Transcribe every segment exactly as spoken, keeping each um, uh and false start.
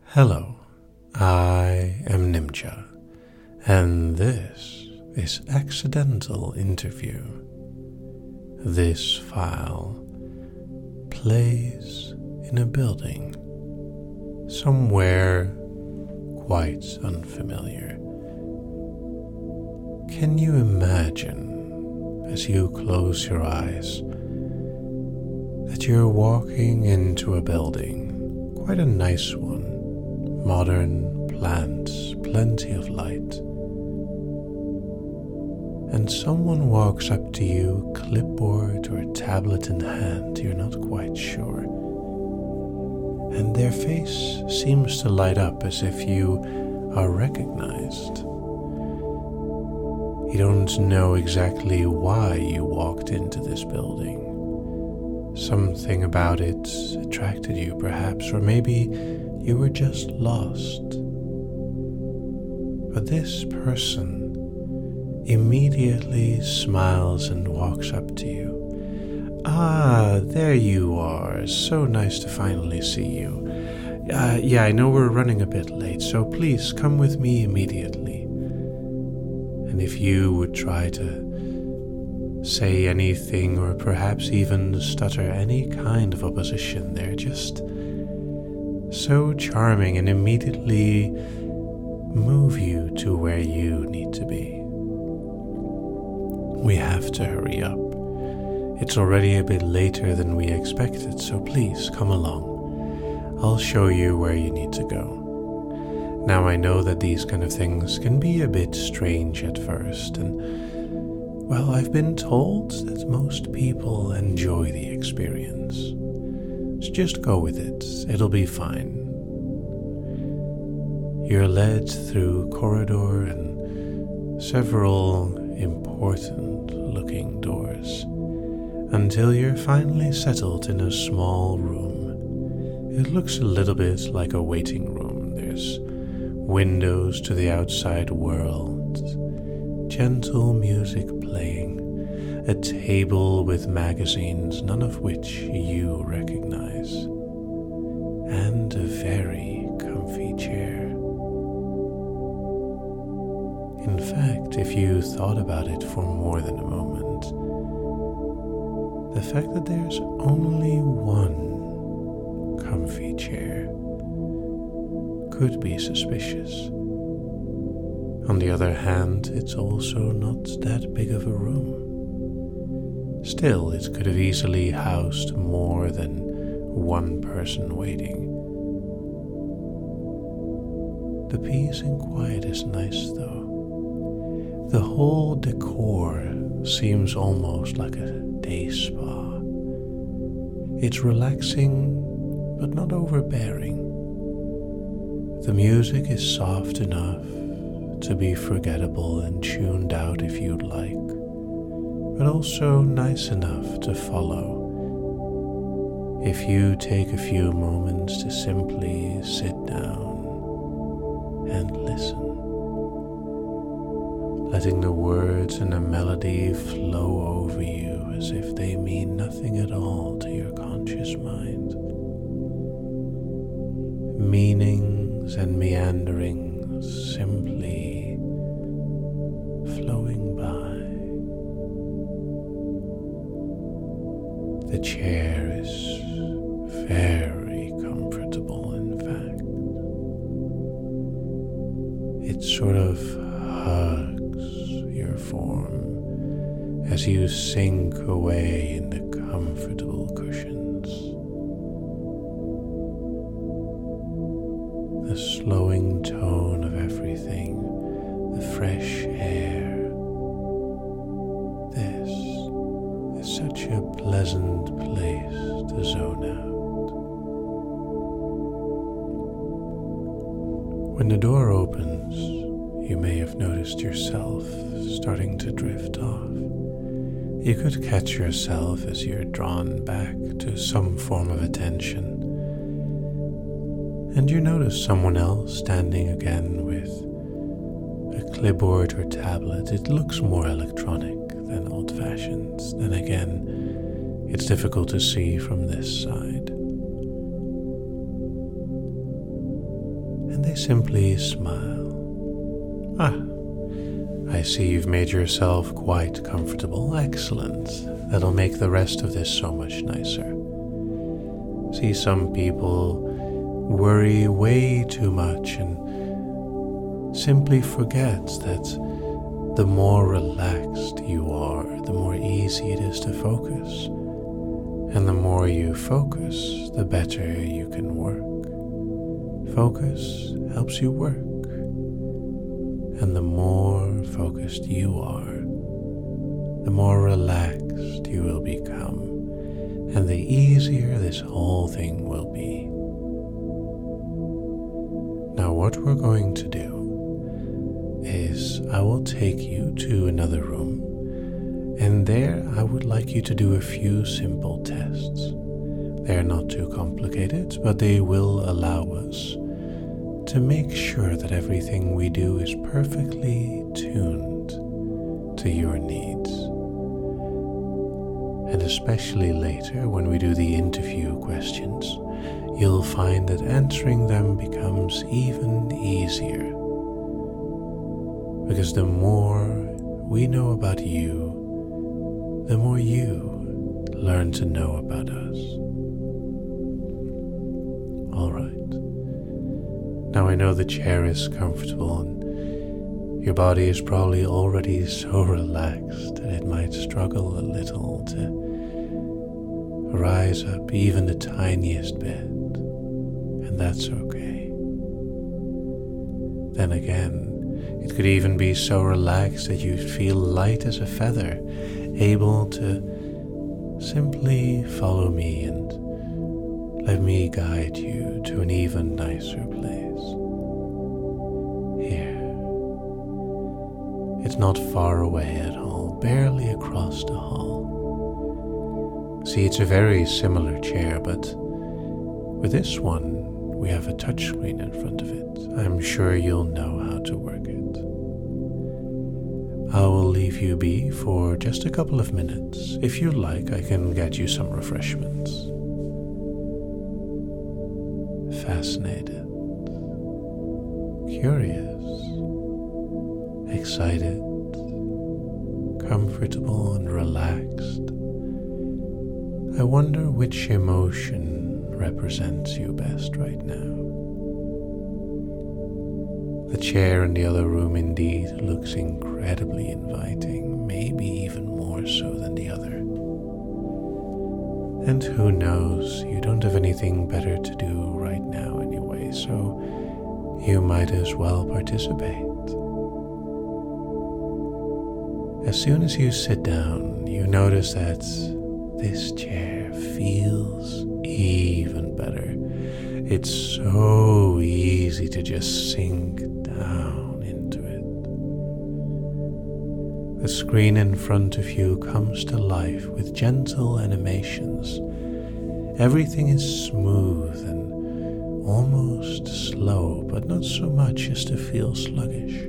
Hello, I am Nimcha, and this is Accidental Interview. This file plays in a building somewhere quite unfamiliar. Can you imagine, as you close your eyes, that you're walking into a building, quite a nice one, modern plants, plenty of light, and someone walks up to you, clipboard or tablet in hand, you're not quite sure, and their face seems to light up as if you are recognized. You don't know exactly why you walked into this building. Something about it attracted you, perhaps, or maybe you were just lost. But this person immediately smiles and walks up to you. Ah, there you are. So nice to finally see you. Uh, yeah, I know we're running a bit late, so please come with me immediately. And if you would try to say anything or perhaps even stutter any kind of opposition, they're just so charming and immediately move you to where you need to be. We have to hurry up. It's already a bit later than we expected, so please come along. I'll show you where you need to go. Now I know that these kind of things can be a bit strange at first, and well, I've been told that most people enjoy the experience. So just go with it, it'll be fine. You're led through corridor and several important looking doors until you're finally settled in a small room. It looks a little bit like a waiting room. There's windows to the outside world, gentle music playing, a table with magazines, none of which you recognize, and a very comfy chair. In fact, if you thought about it for more than a moment, the fact that there's only one comfy chair could be suspicious. On the other hand, it's also not that big of a room. Still, it could have easily housed more than one person waiting. The peace and quiet is nice, though. The whole decor seems almost like a day spa. It's relaxing, but not overbearing. The music is soft enough to be forgettable and tuned out if you'd like, but also nice enough to follow if you take a few moments to simply sit down and listen, letting the words and the melody flow over you as if they mean nothing at all to your conscious mind. Meanings and meanderings simply flowing by. The chair is very comfortable, in fact. It sort of hugs your form as you sink away in the comfortable cushions. The slowing tone of everything, the fresh air. This is such a pleasant place to zone out. When the door opens, you may have noticed yourself starting to drift off. You could catch yourself as you're drawn back to some form of attention. And you notice someone else standing again with a clipboard or tablet. It looks more electronic than old-fashioned. Then again, it's difficult to see from this side. simply smile. Ah, I see you've made yourself quite comfortable. Excellent. That'll make the rest of this so much nicer. See, some people worry way too much and simply forget that the more relaxed you are, the more easy it is to focus. And the more you focus, the better you can work. Focus helps you work. And the more focused you are, the more relaxed you will become, and the easier this whole thing will be. Now what we're going to do is I will take you to another room, and there I would like you to do a few simple tests. They're not too complicated, but they will allow us to make sure that everything we do is perfectly tuned to your needs. And especially later, when we do the interview questions, you'll find that answering them becomes even easier. Because the more we know about you, the more you learn to know about us. All right. Now I know the chair is comfortable and your body is probably already so relaxed that it might struggle a little to rise up even the tiniest bit, and that's okay. Then again, it could even be so relaxed that you feel light as a feather, able to simply follow me and let me guide you to an even nicer place. Here. It's not far away at all, barely across the hall. See, it's a very similar chair, but with this one, we have a touchscreen in front of it. I'm sure you'll know how to work it. I will leave you be for just a couple of minutes. If you like, I can get you some refreshments. Fascinated, curious, excited, comfortable and relaxed. I wonder which emotion represents you best right now. The chair in the other room indeed looks incredibly inviting, maybe even more so than the other. And who knows, you don't have anything better to do right now anyway, so you might as well participate. As soon as you sit down, you notice that this chair feels even better. It's so easy to just sink down into it. The screen in front of you comes to life with gentle animations. Everything is smooth and almost slow, but not so much as to feel sluggish.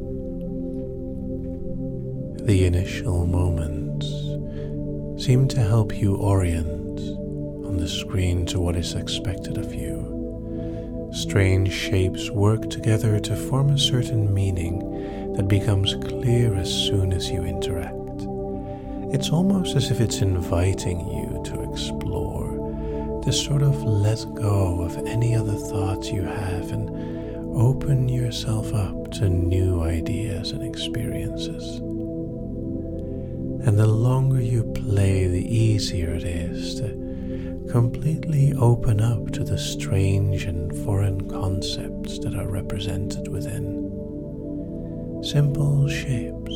The initial moments seem to help you orient on the screen to what is expected of you. Strange shapes work together to form a certain meaning that becomes clear as soon as you interact. It's almost as if it's inviting you to explore, to sort of let go of any other thoughts you have and open yourself up to new ideas and experiences. And the longer you play, the easier it is to completely open up to the strange and foreign concepts that are represented within. Simple shapes.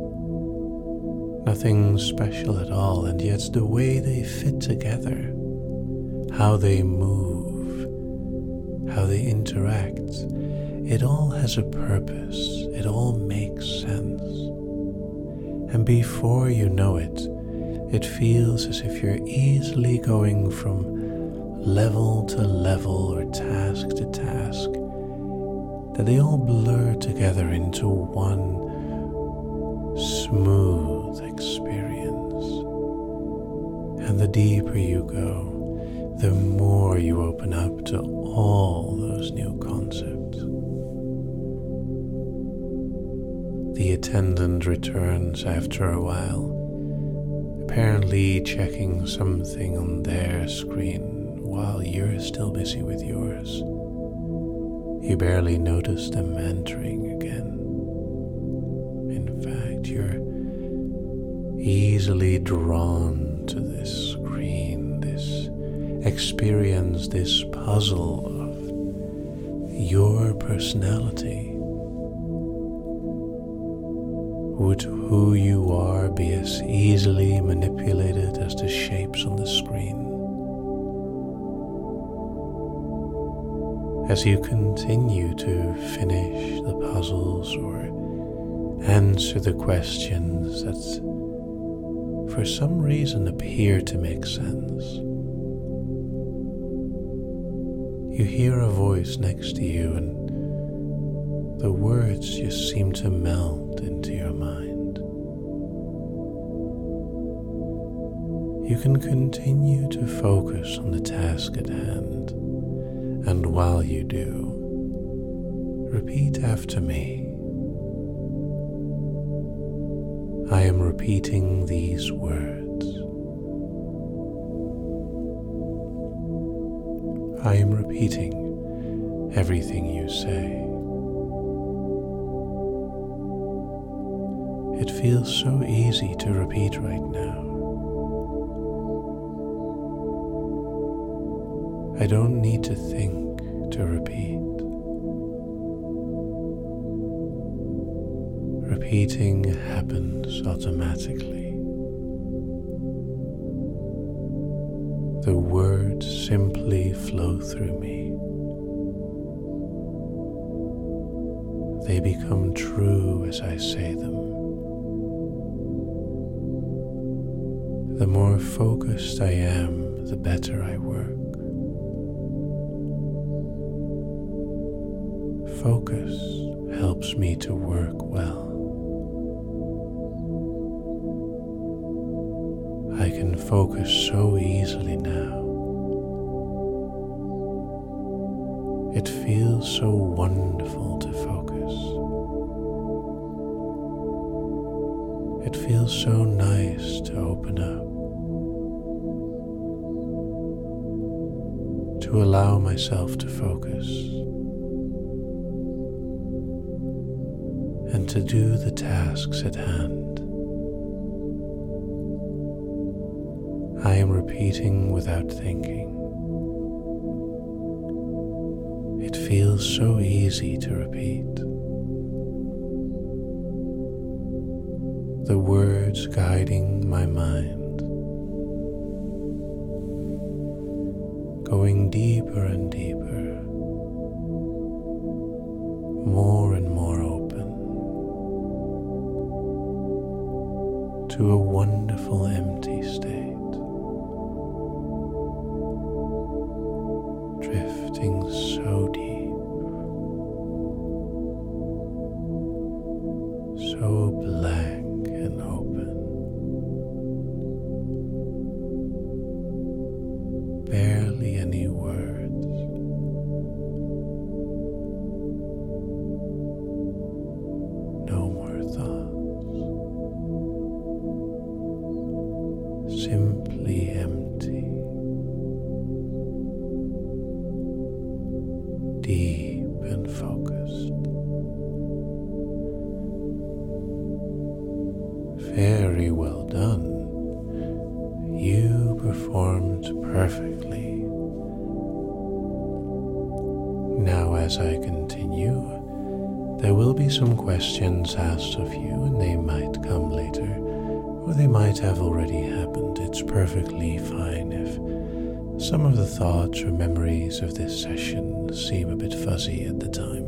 Nothing special at all, and yet the way they fit together, how they move, how they interact, it all has a purpose, it all makes sense. And before you know it, it feels as if you're easily going from level to level or task to task, that they all blur together into one smooth experience. And the deeper you go, the more you open up to all those new concepts. The attendant returns after a while, apparently checking something on their screen while you're still busy with yours. You barely notice them entering again. In fact, you're easily drawn to this screen, this experience, this puzzle of your personality. Would who you are be as easily manipulated as the shapes on the screen? As you continue to finish the puzzles or answer the questions that for some reason appear to make sense, you hear a voice next to you, and the words just seem to melt into your mind. You can continue to focus on the task at hand, and while you do, repeat after me. I am repeating these words. I am repeating everything you say. It feels so easy to repeat right now. I don't need to think to repeat. Repeating happens automatically. The words simply flow through me. They become true as I say them. The more focused I am, the better I work. Focus helps me to work well. I can focus so easily now. It feels so wonderful to focus. It feels so nice to open up, to allow myself to focus, and to do the tasks at hand. I am repeating without thinking. It feels so easy to repeat. The words guiding my mind, going deeper and deeper, more and more open, to a wonderful empty state. Drifting so deep, so blank and open, barely any words, no more thoughts, simply empty. Deep and focused. Very well done. You performed perfectly. Now, as I continue, there will be some questions asked of you, and they might come later, or they might have already happened. It's perfectly fine if some of the thoughts or memories of this session seem a bit fuzzy at the time.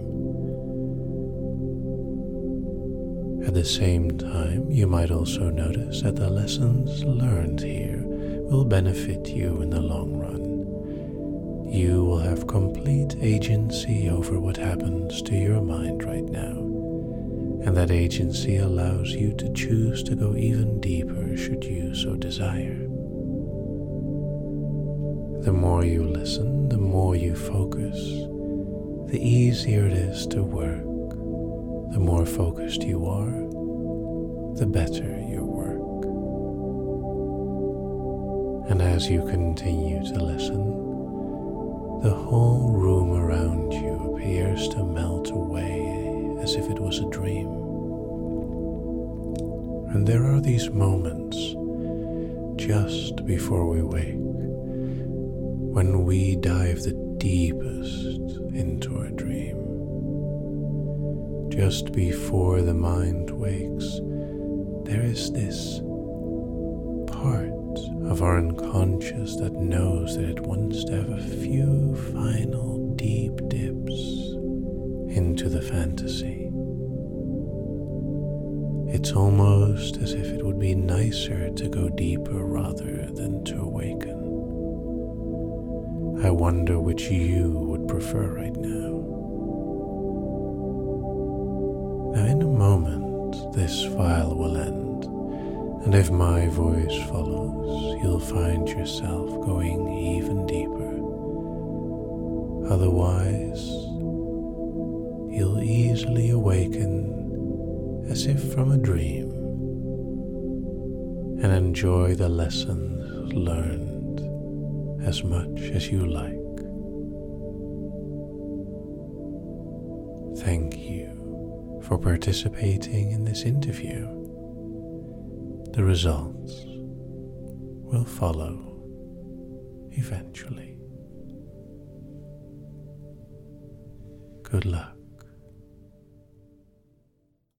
At the same time, you might also notice that the lessons learned here will benefit you in the long run. You will have complete agency over what happens to your mind right now, and that agency allows you to choose to go even deeper should you so desire. The more you listen, the more you focus, the easier it is to work, the more focused you are, the better your work. And as you continue to listen, the whole room around you appears to melt away as if it was a dream. And there are these moments just before we wake when we dive the deepest into our dream. Just before the mind wakes, there is this part of our unconscious that knows that it wants to have a few final deep dips into the fantasy. It's almost as if it would be nicer to go deeper rather than to awaken. I wonder which you would prefer right now. Now in a moment this file will end, and if my voice follows, you'll find yourself going even deeper. Otherwise, you'll easily awaken as if from a dream and enjoy the lessons learned as much as you like. Thank you for participating in this interview. The results will follow eventually. Good luck.